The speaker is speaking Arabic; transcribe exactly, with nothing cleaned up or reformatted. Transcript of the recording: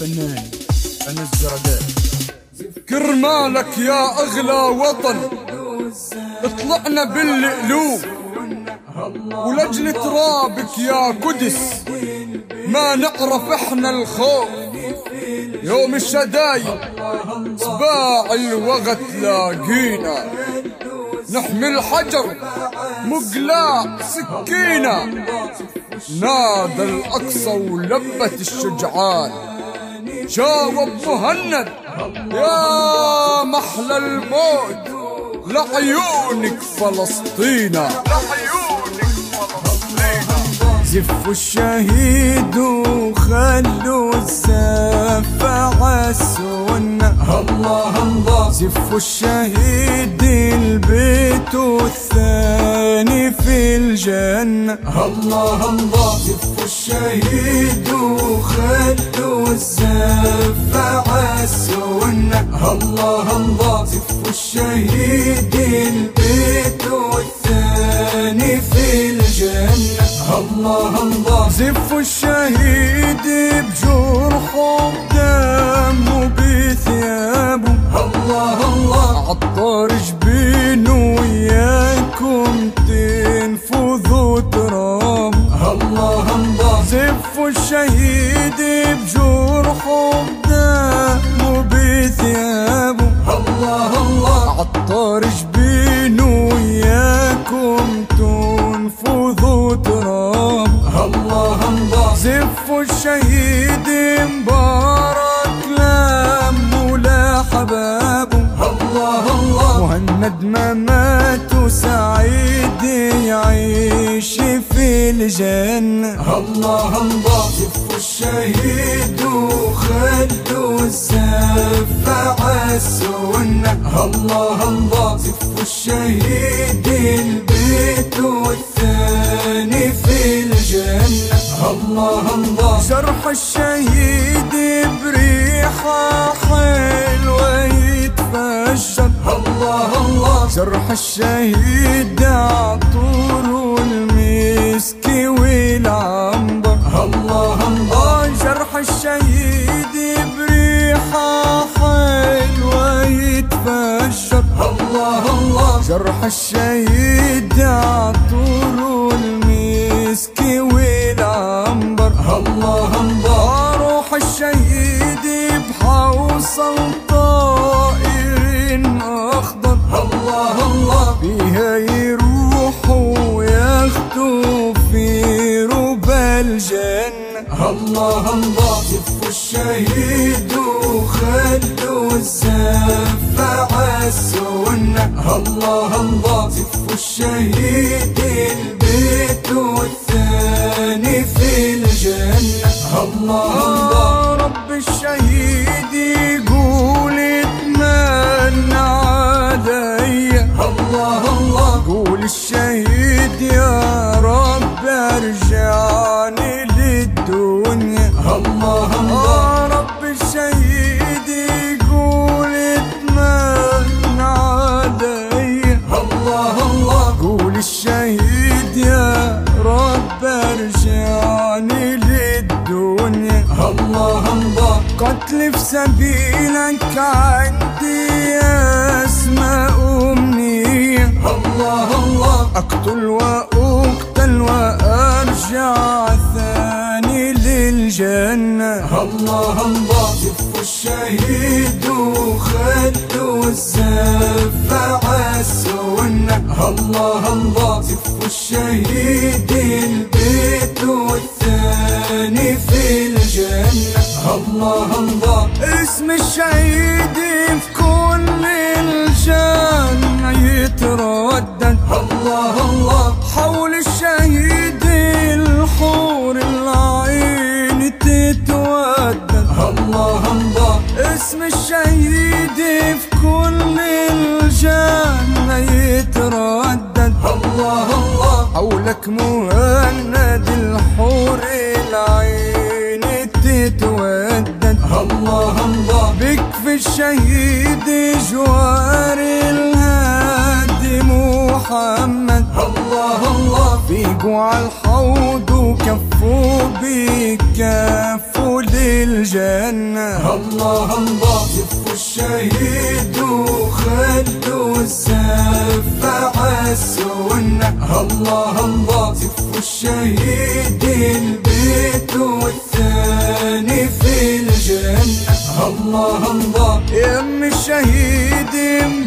الفنان أنس جرداء. كرمالك يا أغلى وطن اطلعنا بالقلوب، ولأجل ترابك يا قدس ما نعرف احنا الخوف. يوم الشدايد صباع الوقت لاقينا، نحمل حجر مقلاع سكينة، نادى الأقصى ولبت الشجعان، جاوب مهند يا محلى الموت لعيونك فلسطينة. زفوا الشهيد وخلوا الزفة عالسنة، الله الله. زفوا الشهيد البيت الثاني في الجنة، الله الله. زفوا الشهيد وخلوا الزفة عالسنة، الله الله. زفوا الشهيد البيت الثاني في الجنة، الله الله. زفوا الشهيد بجرحه بدمه بثيابه، الله الله. عطر جبينه وياكم تنفذوا ترابه، الله الله. زفوا الشهيد بجرحه بدمه بثيابه، الله الله. عطر جبينه وياكم تنفذوا ترابه، الله الله. زفوا الشهيد مبارك لموا لحبابه، الله الله. مهند ما مات وسعيد يعيش في الجنة، الله الله. زفوا الشهيد وخلوا الزفة عالسنة، الله الله. زفوا الشهيد البيت الثاني في الجنة، الله الله. جرح الشهيد بريحة حلوة يتفجر، الله الله. جرح الشهيد عطور المسك والعنبر، الله الله. جرح الشهيد بريحة حلوة يتفجر، الله الله. جرح الشهيد عطور المسك والعنبر، الله الله. روح الشهيد بحوصل طائر أخضر، الله الله. فيها يروحوا وياخدوا في ربى الجنة، الله الله. زفوا الشهيد وخلوا الزفة عالسنة، الله الله. زفوا الشهيد البيت الثاني في الجنة، الله الله. رب الشهيد يقول اتمنى عليا، الله الله. قول الشهيد يا رب ارجعني للدنيا، الله الله. رب الشهيد يقول اتمنى عليا، الله الله. قول الشهيد يا رب ارجعني للدنيا، الله الله. قتل في سبيلك عندي اسمى أمنية، الله الله. أقتل وأقتل وأرجع ثاني للجنة، الله الله. زفوا الشهيد وخلوا الزفة عالسنة، الله الله. زفوا الشهيد البيت الثاني في الجنة، الله الله. اسم الشهيد في كل الجنة يتردد، الله الله. حول الشهيد الحور العين تتودد، الله الله. اسم الشهيد في كل الجنة يتردد، الله الله. حولك مهند الحور العين تتودد، الله الله. بك في الشهيد جوار الهادي محمد، الله الله. في جوع الحوض وكفوا بكفوا لل الجنة. الله الله زفوا الشهيد وخلوا الزفة عالسنة. الله الله زفوا الشهيد البيت والثاني في الجنة. الله الله يم الشهيد